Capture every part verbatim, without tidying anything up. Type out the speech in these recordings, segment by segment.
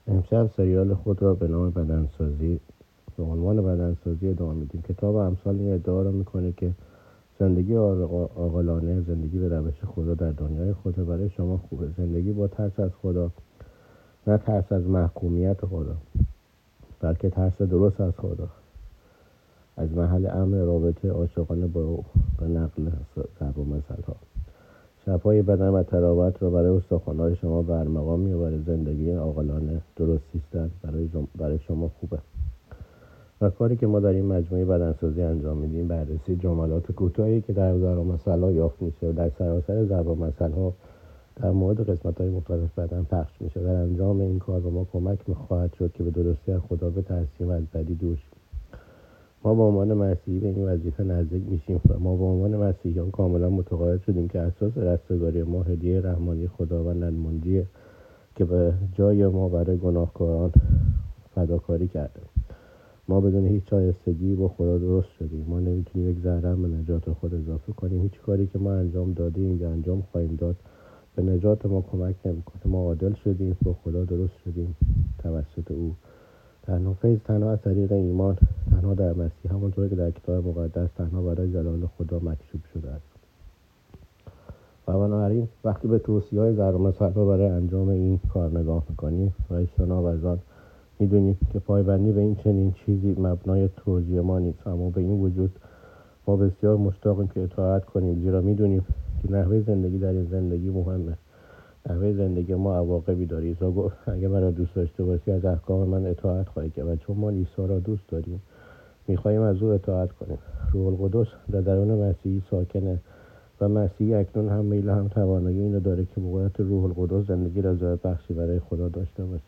امشب سریال خود را به نام بدنسازی به عنوان بدنسازی ادامه میدیم. کتاب امثال این ادعا را میکنه که زندگی عاقلانه، زندگی به روش خدا در دنیای خدا برای شما خوبه. زندگی با ترس از خدا، نه ترس از محکومیت خدا، بلکه ترس درست از خدا، از محل امن رابطه عاشقانه با او، به نقل ضرب المثل ها. شب‌های بدن و تراوت را برای استخوان‌های شما برمقام می‌آورد. زندگی عاقلانه، درست زیستن برای برای شما خوبه. و کاری که ما در این مجموعه بدنسازی انجام میدیم، بررسی جملات کوتاهی که در ضرب المثل‌ها یافت میشه و در سراسر ضرب المثل‌ها در مورد قسمت‌های مختلف بدن پخش میشه. در انجام این کار به ما کمک می‌خواهد شد که به درستی از خدا بترسیم و از بدی دور شیم. ما به عنوان مسیحی به این وظیفه نزدیک میشیم و ما به عنوان مسیحیان کاملا متقاعد شدیم که اساس رستگاری ما هدیه رحمانی خداوند منجیه که به جای ما برای گناهکاران فداکاری کرده. ما بدون هیچ شایستگی با خدا درست شدیم. ما نمیتونیم یک ذره به نجات خود اضافه کنیم. هیچ کاری که ما انجام دادیم یا انجام خواهیم داد به نجات ما کمک نمیکنه. ما عادل شدیم، با خدا درست شدیم توسط او. تنها فیض تنها از طریق ایمان، تنها در مسیح، همونطور که در کتاب مقدس تنها برای جلال خدا مکتوب شده است. و بنابراین وقتی به توصیه‌های ضرب المثل‌ها برای انجام این کار نگاه میکنیم و اجتناب از آن، میدونیم که پایبندی به این چنین چیزی مبنای توجیه ما نیست، اما به این وجود ما بسیار مشتاقیم که اطاعت کنیم، زیرا میدونیم که نحوه زندگی در این زندگی مهمه. نحوه زندگی ما عواقبی داره. عیسی گفت اگه من را دوست داشته باشی از احکام من اطاعت خواهی کرد. و چون ما عیسی را دوست داریم میخواهیم از او اطاعت کنیم. روح القدس در درون مسیحی ساکنه و مسیحی اکنون هم میل هم توانایی اینو داره که بقدرت روح القدس زندگی رضایت بخشی برای خدا داشته باشه.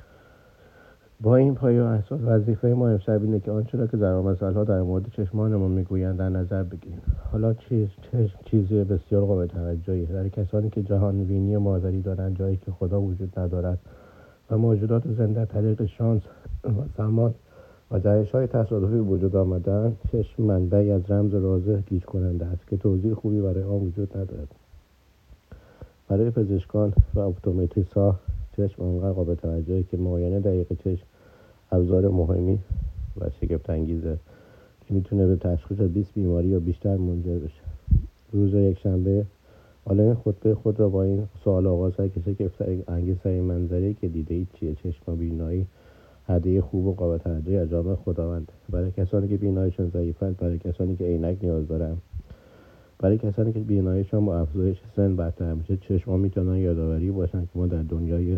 با این پایه و اساس وظیفه ما امشب اینه که آنچه را که ضرب المثل‌ها در مورد چشمان ما میگویند در نظر بگیریم. حالا چیز چیزی بسیار قابل توجهی در کسانی که جهان بینی مادری دارند، جایی که خدا وجود ندارد و موجودات زنده طریق شانس و زمان و جهش‌های تصادفی وجود آمدن. چشم منبعی از رمز رازه گیج کننده است که توضیح خوبی برای آن وجود ندارد. برای پزشکان و اپتومتریست‌ها چشم آنقدر قابل توجهی که معاینه دقیق چشم ابزار مهمی و شگفت انگیزه که میتونه به تشخیص بیست بیماری یا بیشتر منجر بشه. روز یک شنبه حالا این خطبه خود را با این سوال آغاز کرد که شگفت انگیزترین منظری که دیده اید چیه؟ چشم بینایی هدیه خوب و قابل توجهی از جانب خداوند برای کسانی که بیناییشون ضعیف است، برای کسانی که عینک نیاز دارن، برای کسانی که بیناییشون با افزایش سن بدتر میشه. چشم‌ها میتونن یادآوری باشن که ما در دنیای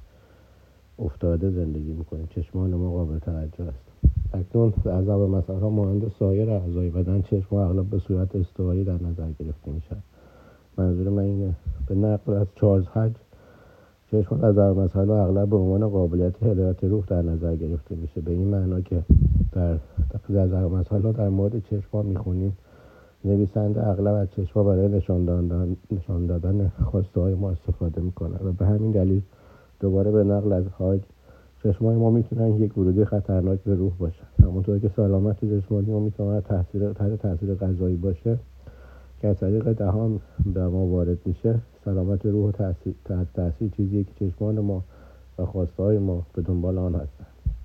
افتاده زندگی میکنیم. چشمان ما قابل توجه است. اکنون در ضرب المثل‌ها مانند سایر اعضای بدن، چشم‌ها اغلب به صورت استوایی در نظر گرفته میشن. منظور من اینه به نقل از چارلز هج، چشمان در ضرب المثل‌ها اغلب به عنوان قابلیت هدایت روح در نظر گرفته میشه. به این معنا که در در ضرب المثل‌ها در مورد چشم‌ها میخونیم، نویسنده اغلب از چشم‌ها برای نشان دادن نشان دادن خواسته‌های ما استفاده میکنه و به همین دلیل دوباره به نقل از هاج، چشمای ما میتونن یک ورودی خطرناک به روح باشن. همونطور که سلامت جسمانی ما میتونه تاثیر تحت تاثیر غذایی باشه که از طریق دهان به ما وارد میشه، سلامت روح تاثیر تحت تاثیر چیزیه که چشمان ما و خواسته‌های ما به دنبال آن هستن.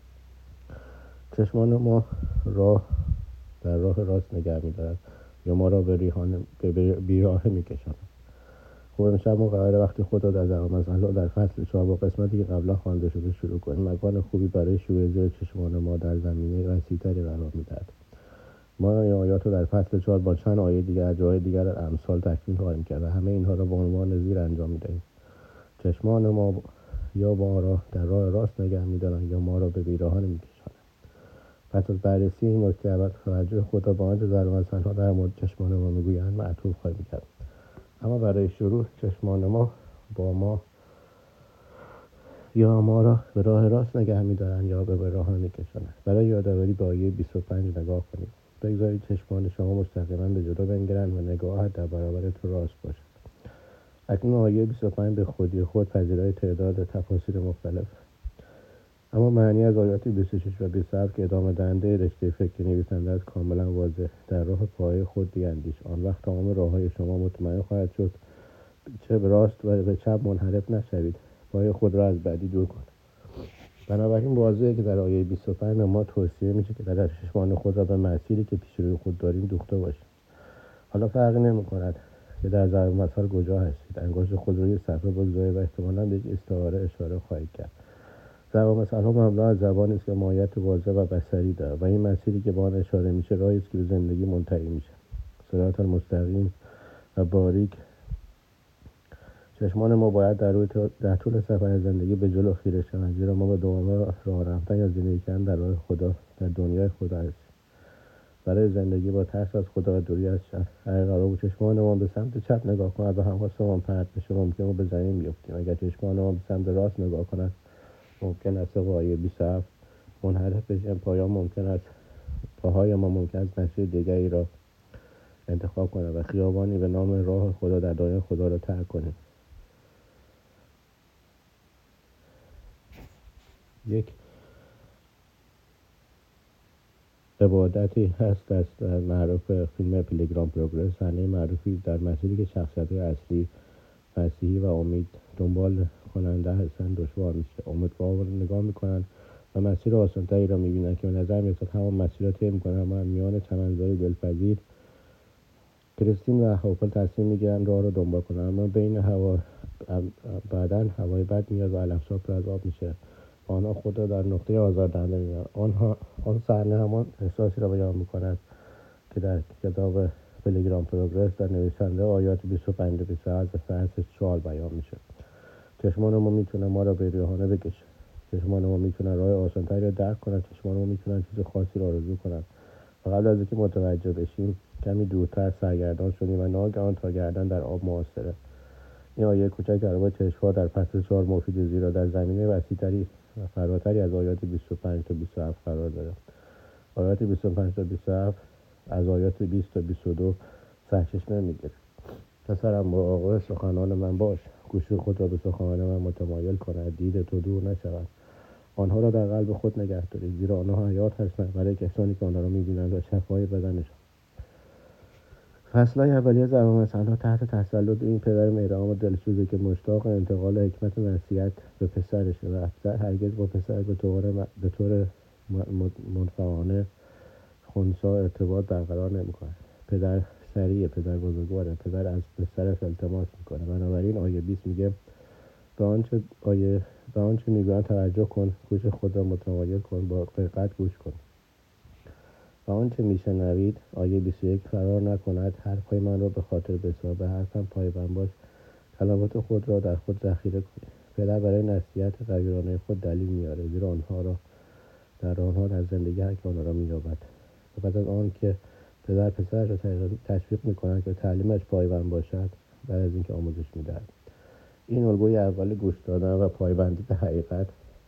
چشمان ما راه در راه راست نگه می‌دارد یا ما را به ریحان به بیراهه می‌کشاند. خب امشب ما قراره وقتی خدا در ضرب المثل‌ها در فصل چهار با قسمتی که قبلا خوانده شده شروع کنیم. مکان خوبی برای شروع زیر چشمان ما در زمینه وسیع‌تری قرار می‌دهد. ما این آیات رو در فصل چهار با چند آیه دیگر از جاهای دیگر در امثال تکمیل خواهیم کرد و همه اینها را با عنوان زیر انجام می‌دهیم. چشمان ما یا ما را در راه راست نگه می‌دارند یا ما را به بیراهه می‌کشانند. پس از بررسی این نکته اول توجه خدا با آنچه ضرب المثل‌ها در مورد چشمان ما می‌گویند معطوف خواهیم کرد. اما برای شروع چشمان ما با ما یا ما را به راه راست نگه می‌دارند یا به بیراهه می‌کشانند. برای یادآوری به آیه بیست و پنج نگاه کنید. بگذارید چشمان شما مستقیما به جلو بنگرند و نگاهت در برابر تو راست باشد. اکنون آیه بیست و پنج به خودی خود پذیرای تعداد تفاسیر مختلف، اما معنی از آیات بیست و شش و بیست و هفت که ادامه دهنده رشته فکر نویسنده است کاملا واضح. در راه پای خود بیاندیش، آن وقت تمام راههای شما مطمئن خواهد شد. چه به راست و به چپ منحرف نشوید. پای خود را از بدی دور کنید. بنابراین واضحه که در آیه بیست و پنج ما توصیه میشه که در چشمان خود را به مسیری که پیش روی خود داریم دوخته باشیم. حالا فرقی نمی‌کند که در ضرب مثل کجا هستید، انگشت خود روی صفحه بگذارید و احتمالاً به یک استعاره اشاره خواهید کرد. ضرب مثل‌ها مبنا از زبانی است که ماهیت واضح و بصری دارد و این مسیری که به آن اشاره میشه راهی است که به زندگی منتهی میشه، صراط المستقیم و باریک. چشمان ما باید در, روی در طول سفر زندگی به جلو خیره شوند، زیرا ما به دوباره راه رفتن یا زندگی کردن در راه خدا در دنیای خدا هستیم. برای زندگی با ترس از خدا و دوری از شر، اگر قرار بود چشمان ما به سمت چپ نگاه کند و حواسمان پرت بشه، ممکن است به زمین بیفتیم. اگر چشمان ما به سمت راست نگاه کند، ممکن است طبق آیه بیست و هفت منحرف بشیم. پایان ممکن است پاهای ما ممکن است مسیر دیگری را انتخاب کنند و خیابانی به نام راه خدا در دنیای خدا را ترک کنیم. یک عبادتی هست از معروف فیلم پیلگرام پروگرس، صحنه معروفی در مسیری که شخصیت‌های اصلی مسیحی و امید دنبال کننده هستند دشوار میشه. امیدوار رو نگاه میکنن و مسیر آسان‌تری را میبینن که به نظر میاد همون مسیر را طی میکنن، اما میان چمنزار دلپذیر کریستین و هاپل تصمیم میگیرن راه رو دنبال کنن، اما بین هوا بعدن هوای بد میاد و علف‌ها پر از آب میشه. آنها خود را در نقطه آزاردهنده می‌بینند. آنها آن صحنه همان احساسی را بیان می‌کند که در کتاب پیلگرام پروگرس در نویسنده آیات بیست و پنج و بیست و هشت و فرس چهار بیان میشه. چشمان ما میتونه ما را به ریحانه بکشه. چشمان ما میتونن راه آسان‌تری را درک کنند. چشمان ما میتونن چیز خاصی را آرزو کنند. و قبل از اینکه متوجه بشیم کمی دورتر سرگردان شدیم و ناگهان تا گردن در آب معاصره. این آیه کوچک درباره چشم‌ها در فصل چهار مفید، زیرا در زمینه وسیع‌تری و فراتری از آیات بیست و پنج تا بیست و هفت قرار داره. آیات بیست و پنج تا بیست و هفت از آیات بیست تا بیست و دو سرچشمه میگیره. پسرم مراقب سخنان من باش، گوش خود را به سخنان من متمایل کند، دید تو دور نشود. آنها را در قلب خود نگه دارید، زیرا آنها حیات هستند برای کسانی که آنها را میبینند و شفای بدنشان. فصلهای اولیه ضرب مثل‌ها تحت تسلط این پدر مهربان و دلسوزه که مشتاق انتقال حکمت نصیحت به پسرشه و افسر هرگز با پسر به طور به طور منفعانه خنثی ارتباط برقرار نمی‌کنه. پدر سریع، پدر بزرگواره، پدر از پسرش التماس میکنه. بنابراین آیه بیست میگه به آنچه آیه به آنچه میگویند توجه کن، گوش خود را متمایل کن، با دقت گوش کن. و آنچه میشنوید، آیه بیست و یک، فرار نکند، حرفهای من را به خاطر بسپار، به حرفم پایبند باش، کلمات خود را در خود ذخیره کنید. پدر برای نصیحت غیورانه خود دلیل میاره، زیرا آنها را در آنها در زندگی هر که آنها را مییابد. و بعد از آن که پدر پسرش را تشویق میکند که تعلیمش پایبند باشد، بعد از اینکه آموزش میدهد. این الگوی اول گوش دادن و پایبندی به حقیقت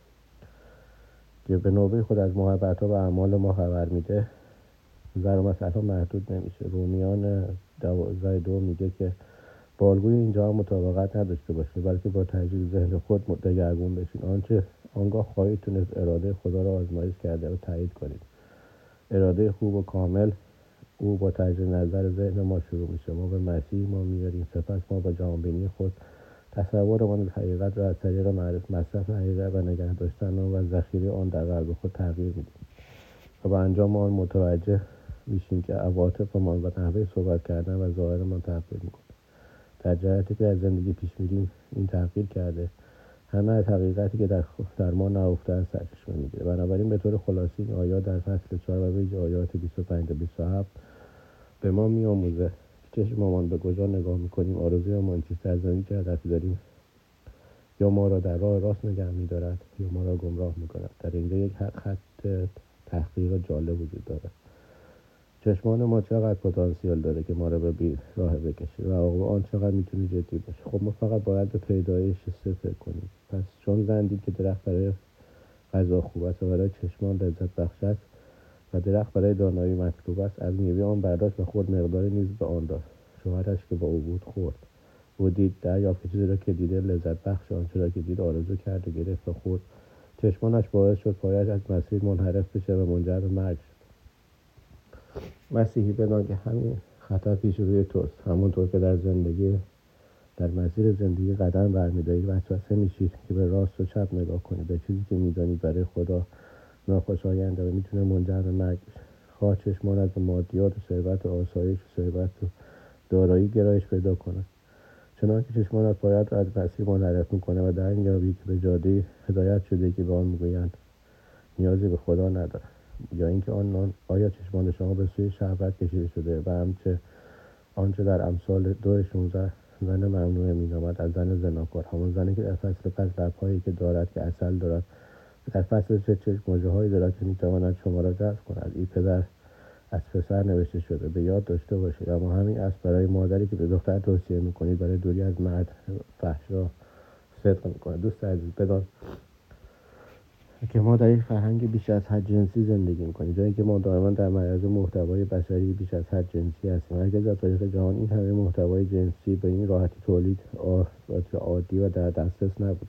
که به نوبه خود از محبت‌ها و اعمال ما خبر میده، ضرب مثل‌ها محدود نمیشه. رومیان دوازده دو میگه که با الگوی اینجا مطابقت نداشته باشید، بلکه با تجدید ذهن خود دگرگون بشین. آنچه آنگاه خواهید تونست اراده خدا را آزمایش کرده و تایید کنید. اراده خوب و کامل او با تجدید نظر ذهن ما شروع میشه. ما به مسیح ما میاریم، سپس ما با جهانبینی خود تصورمان از حقیقت را از طریق معرفت مصرف حقیقت و نگه داشتن آن و ذخیره آن در قلب خود تغییر میدیم و با انجام آن متوجه میشیم که عواطفمان و نحوه صحبت کردن و ظاهرمان تغییر میکنه. در جهتی که از زندگی پیش میریم این تغییر کرده، همه از حقیقتی که در در ما نهفته است سرچشمه میگیره. بنابراین به طور خلاصه این آیات در فصل چهار و ویژه آیات بیست و پنج تا بیست و هفت به ما میآموزه که چشممان به کجا نگاه میکنیم، آرزویمان چیست، در زندگی چه هدفی داریم، یا ما را در راه راست نگه می‌دارد یا ما را گمراه می‌کند. در اینجا یک خط تحقیق جالب وجود دارد. چشمان ما چقدر پتانسیل داره که ما را به بی راه بکشه و عاقبت آن چقدر میتونه جدی باشه. خب ما فقط باید به پیدایش سه فکر کنیم. پس چون زن دید که درخت برای غذا خوب است و برای چشمان لذت بخش است و درخت برای دانایی مطلوب است، از میوه آن برداشت و خود مقداری نیز به آن داد. شوهرش که با او بود خورد. او دید، دریافت که چیزی را که دیده لذت بخش، آنچه را که دید آرزو کرد و گرفت و خورد. چشمانش باعث شد پایش از مسیر منحرف بشه و منجر به مرگ شد. مسیحی بدان که همین خطر پیش روی توست، همونطور که در زندگی در مسیر زندگی قدم برمی‌دارید وسوسه میشید که به راست و چپ نگاه کنید، به چیزی که می‌دانید برای خدا ناخوشاینده و میتونه منجر به مرگ بشه. خواه چشمانت به مادیات و ثروت و آسایش و ثروت و دارایی گرایش پیدا کنند، چنانکه چشمانت باید را از مسیر منحرف میکنه و در میابی که به جاده هدایت شده که به آن میگویند نیازی به خدا نداره، یا اینکه آن آیا چشمان شما به سوی شهوت کشیده شده و همچه آنچه در امثال دو شانزده زن ممنوعه مینامد از زن زناکار، همون زنی که در فصل پس لبهایی که دارد که عسل دارد و در فصل سه چشم مژه‌هایی دارد که میتواند شما را جذب کند. این پدر از پسر نوشته شده، به یاد داشته باشید. اما همین است برای مادری که به دختر توصیه میکنید برای دوری از مرد فحشا صدق میکنه. دوست عزیز، بدان که ما در یک فرهنگ بیش از حد جنسی زندگی میکنیم، جایی که ما دائما در معرض محتوای بشری بیش از حد جنسی هستیم. هرگز در تاریخ جهان این همه محتوای جنسی به این راحتی تولید عادی و در دسترس نبوده.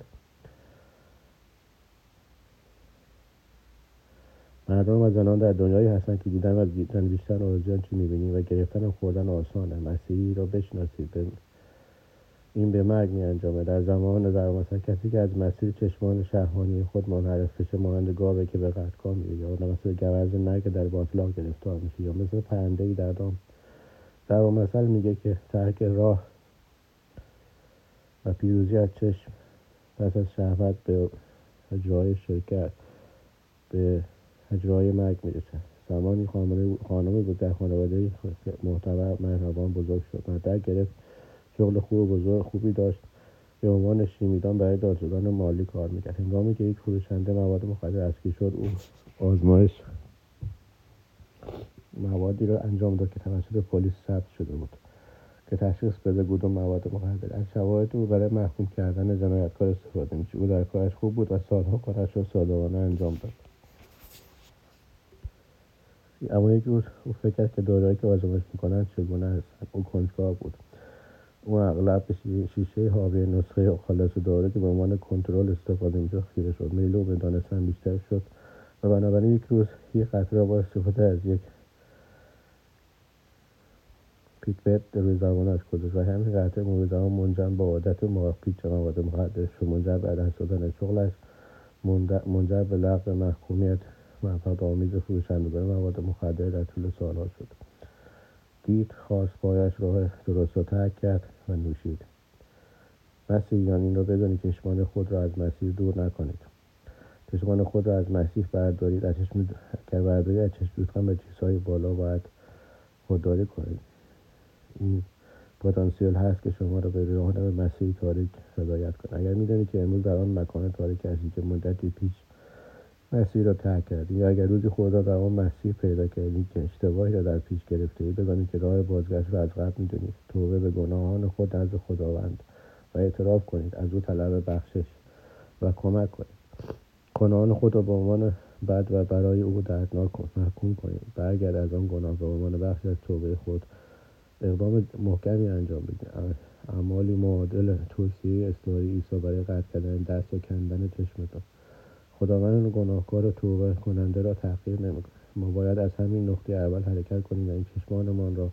مردان و زنان در دنیایی هستند که دیدن و دیدن بیشتر آرزویان چی میبینیم و گرفتن و خوردن آسانه. مسیحی را بشناسید، به این به مرگ می انجامه. در زمان در مثلا کسی که از مسیر چشمان شهوانی خود منحرف بشه مانند گاوه که به قتلگاه میره، یا مثل گوزن نر که در باطلاق گرفتار میشه، یا مثل پرنده‌ای در دام. در مثل میگه که ترک راه و پیروزی از چشم پس از شهوت به اجرای شرکت به اجرای مرگ میرسه. زمانی خانمی بود در خانواده معتبر مهربان بزرگ شد. مدرک گرفت، شغل خوب و بزرگ خوبی داشت، به عنوان شیمیدان برای دادگستری مالی کار میکرد. هنگامی که یک فروشنده مواد مخدر اسکی شد، او آزمایش موادی را انجام داد که توسط پلیس ثبت شده بود که تشخیص بده کدوم مواد مخدر. از شواهد او برای محکوم کردن جنایتکار استفاده میشه. او در کارش خوب بود و سالها کارش را صادقانه انجام داد. اما یک روز او فکر کرد که داروهایی که آزمایش میکنن چگونه هستند. او کنجکاو بود. او اغلب به شیشه حاوی نسخه خالص دارو که به عنوان کنترل استفاده میشه خیره شد. میل او به دانستن بیشتر شد و بنابراین یک روز یک قطره با استفاده از یک پیپت روی زبانش گذاشت و همین قطره روی زبان منجر به عادت پیچ مواد مخدر شد. منجر به عدم شدن شغلش، منجر به لغو محکومیت موفق‌آمیز فروشندگان مواد مخدر در طول سالها شد. دید، خواست، پایش راه درست را ترک کرد و نوشید. مسیحیان این را بدانید که چشمان خود را از مسیح دور نکنید. چشمان خود را از مسیح بردارید. از چشم اگر بردارید از چشم دوختن به چیزهای بالا باید خودداری کنید. این پتانسیل هست که شما را به راه به مسیح تاریک هدایت کنید. اگر می‌دانید که امروز در آن مکان تاریک هستید که مدتی پیش مسیح را ترک کردید، یا اگر روزی خود را در آن مسیح پیدا کردید که اشتباهی را در پیش گرفتید، بدانید که راه بازگشت را از قبل می‌دانید. توبه به گناهان خود نزد خداوند و اعتراف کنید، از او طلب بخشش و کمک کنید. گناهان خود را به عنوان بد و برای او دردناک محکوم کنید. برگرد از آن گناه و به عنوان بخش از توبه خود اقدام محکمی انجام بدید. اعمالی معادل توصیه استواری عیسی برای قطع کردن دست و کندن چشمتان. خداوند گناهکار و توبه کننده را تحقیر نمی‌کند. ما باید از همین نقطه اول حرکت کنیم و این چشمانمان را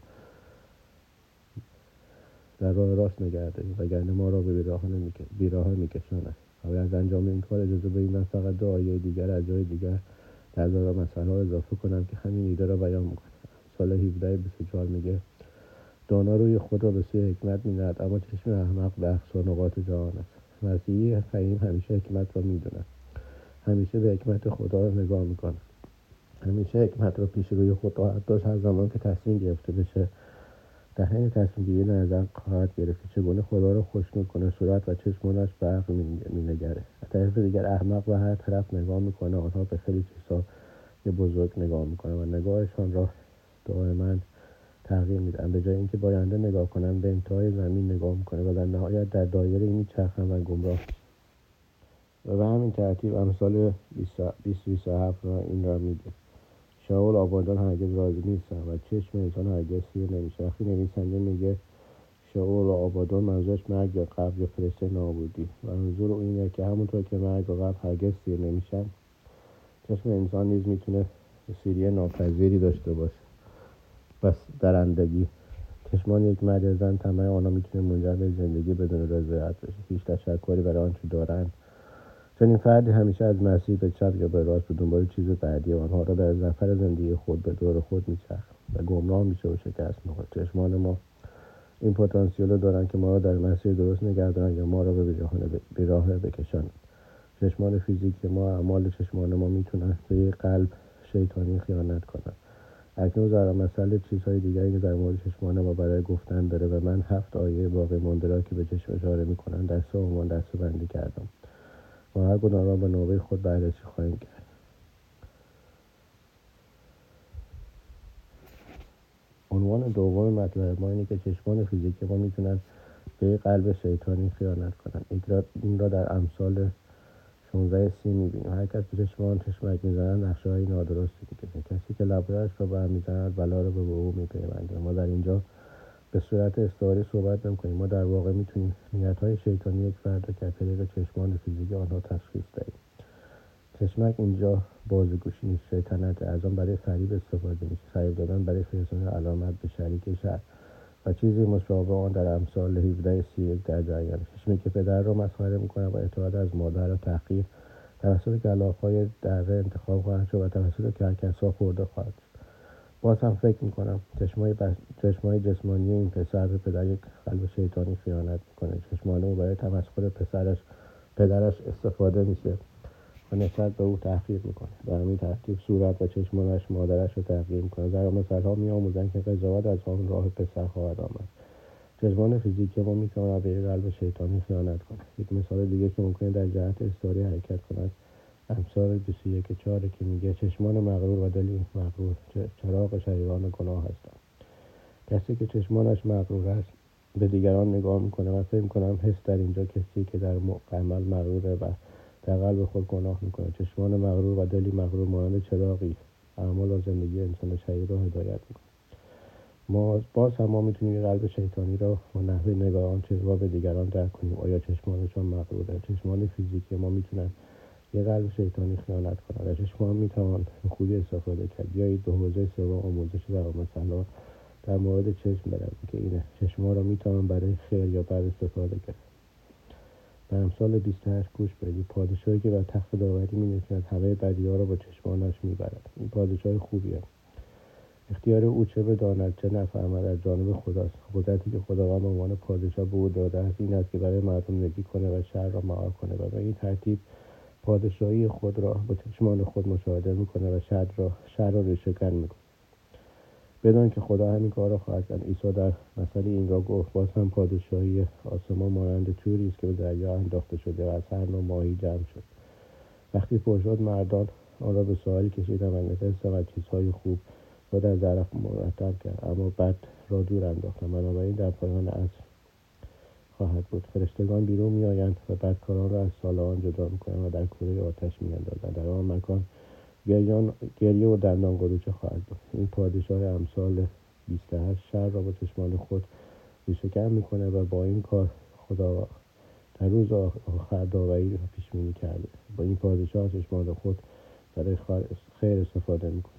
در راه راست نگه داریم، وگرنه ما را به بیراهه می‌کشاند. و از انجام این کار اجازه بدید من فقط دو آیه دیگر از جای دیگر در دارا مسئله ها اضافه کنم که همین ایده را بیان می‌کنه. سال هفده بیست و چهار میگه دانا روی خود را به سوی حکمت می‌نهد، اما چشم احمق به اقصا نقاط جهان است. مسیحی فهیم همیشه حکمت را می‌داند، همیشه به حکمت خدا را نگاه می‌کند، همیشه حکمت را پیش روی خود خواهد داشت. هر زمان که تصمیم گرفته بشه در حین تصمیم گیری نظر خواهد گرفت که چگونه خدا را خوش میکنه. صورت و چشمانش به عقل مینگره. از طرف دیگر احمق به هر طرف نگاه میکنه. آنها به خیلی چیزها به بزرگ نگاه میکنه و نگاهشان را دائما تغییر میدن. به جای اینکه به آینده نگاه کنن به انتهای زمین نگاه میکنه و در نهایت در دایره میچرخن و گمراه. و به همین ترتیب امثال بیست بیست و هفت را این را میگه. شاول آبادان هرگز راضی نیستن و چشم انسان هرگز سیر نمیشه. وقتی نویسنده میگه شاول آبادان، منظورش مرگ یا قبر یا فرشته نابودی و منظور او اینه که همونطور که مرگ و قبر هرگز سیر نمیشن، چشم انسان نیز میتونه سیری ناپذیری داشته باشه. بس درندگی چشمان یک مرد یا زن طمع آنها میتونه منجر به زندگی بدون رضایت بشه، هیچ تشکری برای آنچه دارند. چنین فردی همیشه از مسیر به چپ یا به راست به دنبال چیز بعدی آنها را در سفر زندگی خود به دور خود میچرخد و گمراه میشه و شکست میخورد. چشمان ما این پتانسیل رو دارن که ما را در مسیر درست نگه دارن یا ما را به بیراه بکشانند. چشمان فیزیکی ما، اعمال چشمان ما میتونن به یک قلب شیطانی خیانت کنند. اکنون ضرب مثل چیزهای دیگری که در مورد چشمان ما برای گفتن داره و من هفت آیه باقی مانده را که به چشم اشاره میکنن دسته عنوان دسته بندی کردم. ما هر کدام را به نوبه خود بررسی خواهیم کرد. عنوان دوم مطلب ما اینه که چشمان فیزیکی ما میتونن به یک قلب شیطانی خیانت کنند. این را در امثال شانزده سی میبینیم. هر کس به چشمان چشمک میزنند نقشه های نادرستی میکشند. کسی که لبهایش را برهم میزند بلا را به وقوع میپیونده. ما در اینجا به صورت استعاری صحبت نمیکنیم. ما در واقع میتونیم نیتهای شیطانی یک فرد را که از طریق چشمان فیزیکی آنها تشخیص دهیم. چشمک اینجا بازیگوشی نیست، شیطنت. از آن برای فریب استفاده میشه، فریب دادن برای فرستادن علامت به شریک شر و چیزی مشابه آن در امثال هفده سی و یک در جریان. چشمی که پدر را مسخره میکنه و اعتقاد از مادر را تحقیر توسط کلاغ‌های دره انتخاب خواهد شد و توسط کرکس‌ها خورده خواهد شد. باز هم فکر میکنم چشمای بس... چشمای جسمانی این پسر به پدر یک قلب شیطانی خیانت میکنه. چشمان او برای تمسخر پسرش پدرش استفاده میشه و نسبت به او تحقیر میکنه. به همین ترتیب صورت و چشمانش مادرش رو تحقیر میکنه. ضرب مثل‌ها میآموزند که قضاوت از آن راه پسر خواهد آمد. چشمان فیزیکی ما میتواند به یک قلب شیطانی خیانت کنه. یک مثال دیگه که ممکنه در جهت استعاری حرکت کند امثال بیست و یک چهار که میگه چشمان مغرور و دلی مغرور چراغ شریران گناه هستند. کسی که چشمانش مغرور است به دیگران نگاه میکنه و فکر میکنم حس در اینجا کسی که در عمل مغروره و در قلب خود گناه میکنه. چشمان مغرور و دلی مغرور مانند چراغی اعمال و زندگی انسان شریر را هدایت میکنه. ما باز هم ما میتونیم قلب شیطانی را با نحوه نگاه آن چشمان به دیگران درک کنیم. آیا چشمانشان مغروره؟ چشمان فیزیکی ما میتونن یه قلب شیطانی خیانت کنند. از چشمان میتوان خوبی استفاده کرد. بیایید به حوزه سوم آموزش ضرب مثل‌ها در مورد چشم برویم که اینه. چشمان را میتوان برای خیر یا بد استفاده کرد. به امثال بیست و هشت گوش بدید. پادشاهی که بر تخت داوری مینشیند همه بدی‌ها را با چشمانش میبرد. این پادشاه خوبیه. اختیار او چه بداند چه نفهمد از جانب خداست. قدرتی که خداوند به عنوان پادشاه به او داده است این است که برای مردم نگی کنه و شر را مهار کنه و به این ترتیب پادشاهی خود را با چشمان خود مشاهده میکنه و شر را شر را ریشه‌کن میکنه. بدان که خدا همین کار را خواهد کرد. عیسی در مثل این را گفت باز هم پادشاهی آسمان مانند توری است که به دریا انداخته شده و از هر نوع ماهی جمع شد. وقتی پر شد مردان آن را به ساحل کشیدند و نشستند و چیزهای خوب را در ظرف مرتب کرد اما بد را دور انداختند. بنابراین در پایان عصر خواهد بود. فرشتگان بیرون میآیند و بدکاران را از صالحان جدا میکنند و در کوره آتش میاندازند. در آن مکان گریان گریه و دندان قروچه خواهد بود. این پادشاه امثال بیست و هشت شر را با چشمان خود ریشه‌کن میکنه و با این کار خدا در روز آخر داوری را پیش بینی کرده. با این پادشاه چشمان خود برای خیر استفاده میکنه.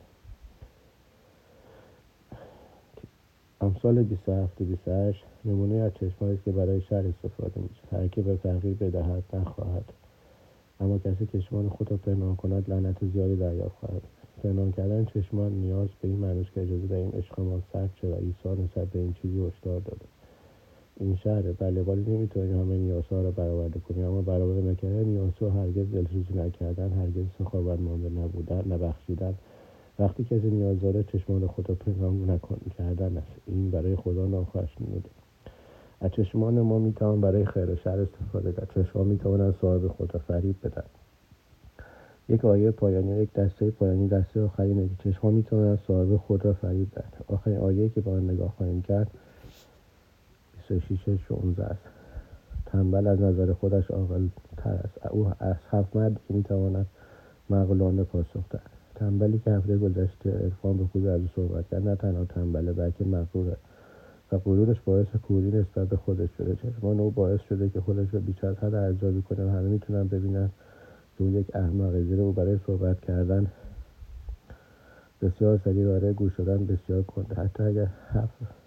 امثال بیست و هفت و بیست و هشت نمونه از چشمانی است که برای شر استفاده میشه. هر که به تغییر بدهد نخواهد، اما کسی که چشمان خود را پنهان کند لعنت زیادی دریافت خواهد. پنهان کردن چشمان نیاز به این معنی است که اجازه دهیم عشق ما سرد شه و عیسی نسبت به این چیزی هشدار داده. این شهره بله، ولی نمیتونیم همه نیازها را برآورده کنیم، اما برآورده نکردن نیازها هرگز دلسوزی نکردن، هرگز سخاوتمند نبودن، نبخشیدن. وقتی کسی نیاز داره چشمان خود را پنهان نکن کردن است. این برای خدا ناخشنوده. از چشمان ما میتوان برای خیر و شر استفاده کرد. چشمان میتوانند صاحب خود را فریب بدن. یک آیه پایانی، یک دسته پایانی، دسته آخری اینه که چشمان میتوانند صاحب خود را فریب دهند. آخرین آیه که با آن نگاه خواهیم کرد بیست و شش شانزده است. تنبل از نظر خودش عاقل تر است. او از هفت مردی که میتواند معقولانه پاسخ دهد. تنبلی که هفته گذشته عرفان به خوبی از او صحبت کرد نه تنها تنبله بلکه مغروره و غرورش باعث کوری نسبت به خودش شده. چشمان او باعث شده که خودش رو بیش از حد ارزیابی کنه و همه میتونن ببینن که او یک احمقه، زیرا او برای صحبت کردن بسیار سریع، برای گوش دادن بسیار کنده. حتی اگر حرف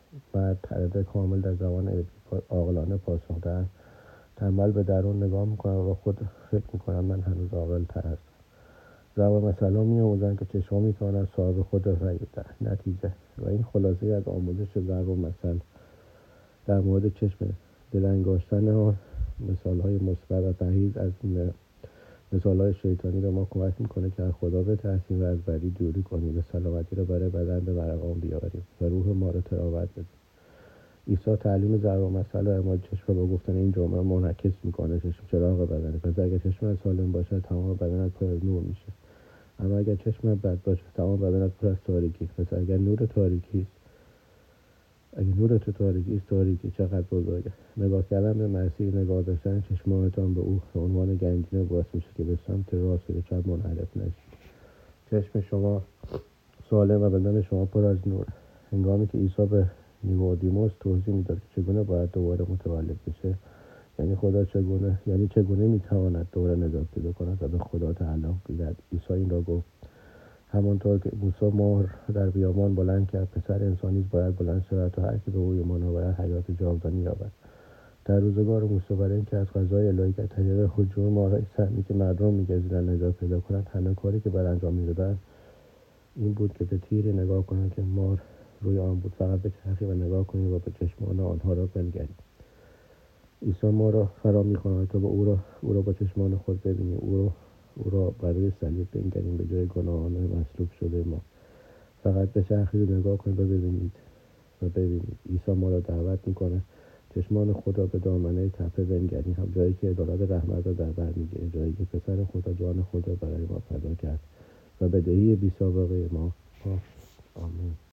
مرد ترد کامل در زمان ابلی عاقلانه پاسخ دهد. تنبل به درون نگاه میکنم و با خود فکر میکنم من هنوز عاقل تر هستم. ضرب مثلا میآموزند که چشم میتواند صاحب خود را فریب دهد. نتیجه و این خلاصه از آموزش ضرب مثل در مورد چشم دلنگاشتن آن مثالهای مثبت و پرهیز از مثالهای شیطانی به ما کمک میکنه که از خدا بترسیم و از بدی دوری کنیم و سلامتی را برای بدن به مرقام بیاوریم و روح ما را تراوت بدیم. عیسی تعلیم ضرب مثل و اعمال چشم را با گفتن این جمله منعکس میکنه: چشم چراغ بدنه، پس اگر چشمت سالم باشه تمام بدنت پر از نور میشه. اما اگر چشمت بد باشه تمام بدنت پر از تاریکی. پس اگر نور تاریکی است اگه نور تو تاریکی است، تاریکی چقدر بزرگه. نگاه کردن به مسیح، نگاه داشتن چشمانتان به او به عنوان گنجینه باعث میشه که به سمت راست یا چپ منحرف نشید. چشم شما سالم و بدن شما پر از نور. هنگامی که عیسی به نیقودیموس توضیح میداد که چگونه باید دوباره متولد بشه، یعنی خدا چگونه یعنی چگونه میتواند دوباره نجات پیدا کند و به خدا تعلق گیرد، عیسی این را گفت: همانطور که موسی مار در بیابان بلند کرد، پسر انسان نیز باید بلند شود تا هر که به او ایمان آورد حیات جاودانی یابد. در روزگار موسی برای اینکه از قضای الهی که طریق هجوم مارهای سمی که مردم میگزیدند نجات پیدا کنند، تنها کاری که باید انجام میدادند این بود که به تیری نگاه کنند که مار روی آن بود. فقط بچرخی و نگاه کنید و به چشمان آنها را بنگرید. عیسی ما را فرا میخواند تا با او را او را با چشمان خود ببینیم، او را او را بر روی صلیب بنگریم به جای گناهان مصلوب شده ما. فقط بچرخید و نگاه کنید و ببینید و ببینید عیسی ما را دعوت میکنه چشمان خود را به دامنه تپه بنگریم، هم جایی که عدالت رحمت را در بر میگیره، جایی که پسر خدا جان خود را برای ما فدا کرد و بدهی بی سابقه ما. آمین.